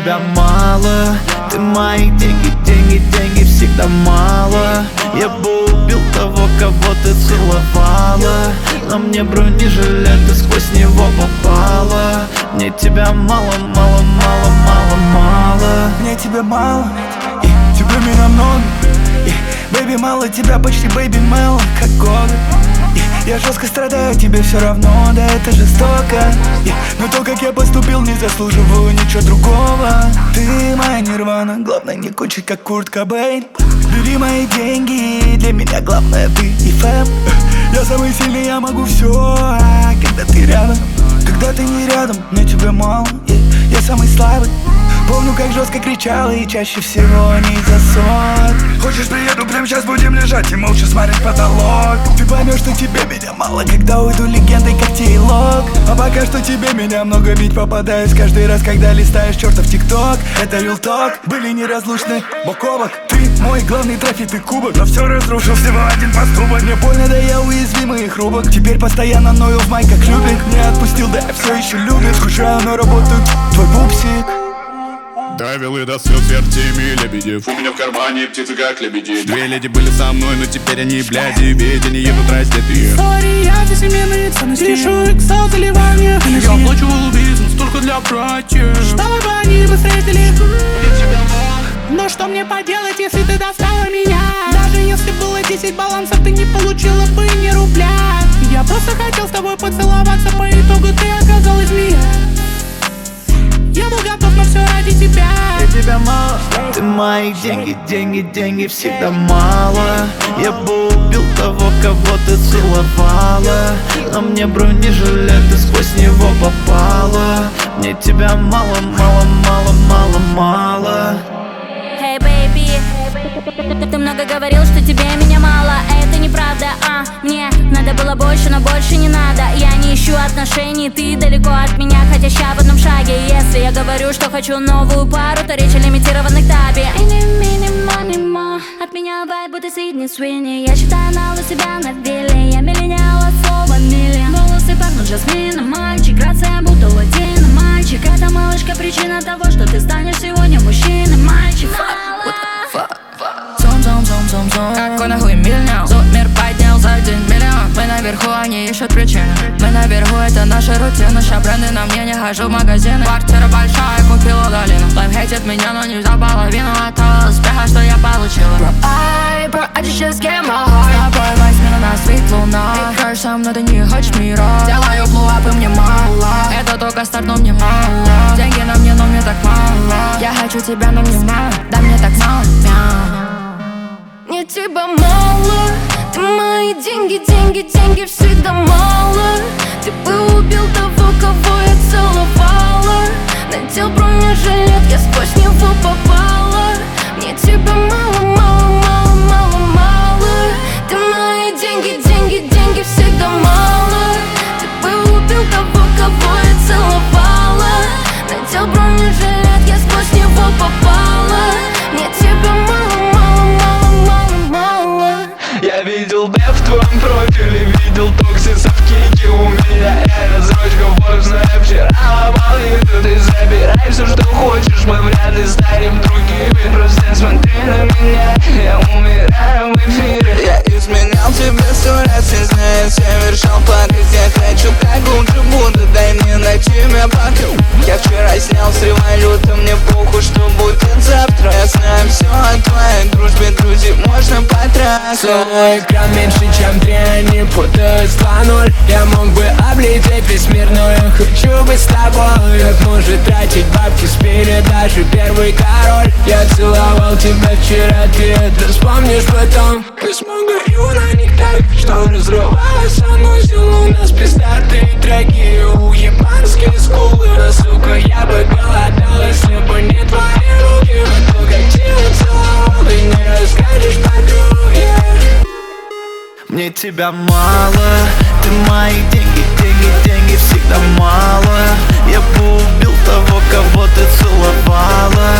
тебя мало. Ты мои деньги, деньги, деньги всегда мало. Я бы убил того, кого ты целовала. На мне бронежилет, ты сквозь него попала. Мне тебя мало, мало, мало, мало, мало. Мне тебя мало, и тебя меня много. Бэйби, мало тебя, почти бэйби мело, как годы. Я жестко страдаю, тебе все равно, да это жестоко. Но то, как я поступил, не заслуживаю ничего другого. Ты моя нирвана, главное не кончить, как Курт Кобейн. Бери мои деньги, для меня главное ты и фэм. Я самый сильный, я могу все, когда ты рядом. Когда ты не рядом, мне тебя мало, я самый слабый. Помню, как жестко кричала и чаще всего не за сон. Хочешь, приеду, прямо сейчас будем лежать и молча смотреть потолок. Ты поймешь, что тебе меня мало, когда уйду легендой, как Тейлок. А пока что тебе меня много, ведь попадаюсь каждый раз, когда листаешь чертов ТикТок. Это real talk, были неразлучны бок о бок. Ты мой главный трофей, ты кубок, но все разрушил всего один поступок. Мне больно, да я уязвимый и хрупок. Теперь постоянно ною в май, как любик. Не отпустил, да я все еще любит. Скучаю, но работаю, твой пупсик. Довел и до слез вертими лебедев. У меня в кармане птицы как лебеди. Две леди были со мной, но теперь они бляди. Ведь они едут раздетые. История за семейные ценности. Решу иксал заливание. Я оплачивал бизнес только для братьев, чтобы они бы встретили. Но что мне поделать, если ты достала меня? Даже если было 10 балансов, ты не получила бы ни рубля. Я просто хотел с тобой поцеловаться, по итогу ты оказалась змея. Я был готов на все ради тебя. Я тебя мало, ты мои деньги, деньги, деньги всегда мало. Я бы убил того, кого ты целовала. На мне бронежилет, ты сквозь него попала. Мне тебя мало, мало, мало, мало, мало. Hey baby, ты много говорил, что тебе меня мало. Это неправда, мне надо было больше, но больше не надо. Я не ищу отношений, ты далеко от меня, хотя ща в одном шаге. Если я говорю, что хочу новую пару, то речь о лимитированных табе. От меня вайб, будто Сидни Суини. Я считаю нал у себя на вилле. Я миллениал от слова миллион. Волосы пахнут жасмином, мальчик. Грация будто латино, мальчик. Это малышка причина того, что ты станешь сегодня мужчиной, мальчик. Какой нахуй миллион? Мир поднял за день миллион. Мы наверху, они ищут причины. Мы наверху, это наша рутина. Ща бренды на мне, не хожу в магазины. Квартира большая, купила долину. Лайф хейтит меня, но не взял половину от того успеха, что я получила. Bro, I just get my heart. С тобой возьми на нас свет луна. Ты кажешь, со мной ты не хочешь мира. Делаю блуапы, мне мало. Это только старт, но мне мало. Деньги на мне, но мне так мало. Я хочу тебя, но мне мало. Да мне так мало. Мне тебя мало. Ты мои деньги, деньги, деньги всегда мало. Ты бы убил того, кого я целовала. Надел бронежилет, я сквозь него попала. Мне тебя мало, мало, мало, мало, мало. Ты мои деньги, деньги, деньги всегда мало. Ты бы убил того, кого я целовала. Надел бронежилет, я сквозь него попала. Мне тебя мало, мало, мало, мало, мало. Я видел дэп в твоем профиле, видел токсисов в кейке у меня. Я разрочка вкусная, вчера ломал еду. Ты забирай все, что хочешь, мы вряд ли станем другими. Просто смотри на меня, я умираю в эфире. Я изменял тебе 100 раз, не зная, совершал порыв. Я хочу как лучше буду, дай мне найти меня пока. Я вчера снял с революта, мне похуй, что будет завтра. Я знаю все о твоей дружбе, друзей можно потрахать. Мой экран меньше, чем 3, они путают 2-0. Я мог бы облететь весь мир, но я хочу быть с тобой. Как может тратить бабки с передачи первый король. Я целовал тебя вчера, ты это вспомнишь потом. Космогорю на них так, что разрывалась. Санузел у нас пиздатые треки, уебанские скулы. Но, сука, я бы голодал, если бы не твои руки. Но то, как тебя целовал, ты не расскажешь подруге. Мне тебя мало, ты мои деньги, деньги, деньги всегда мало. Я бы убил того, кого ты целовала.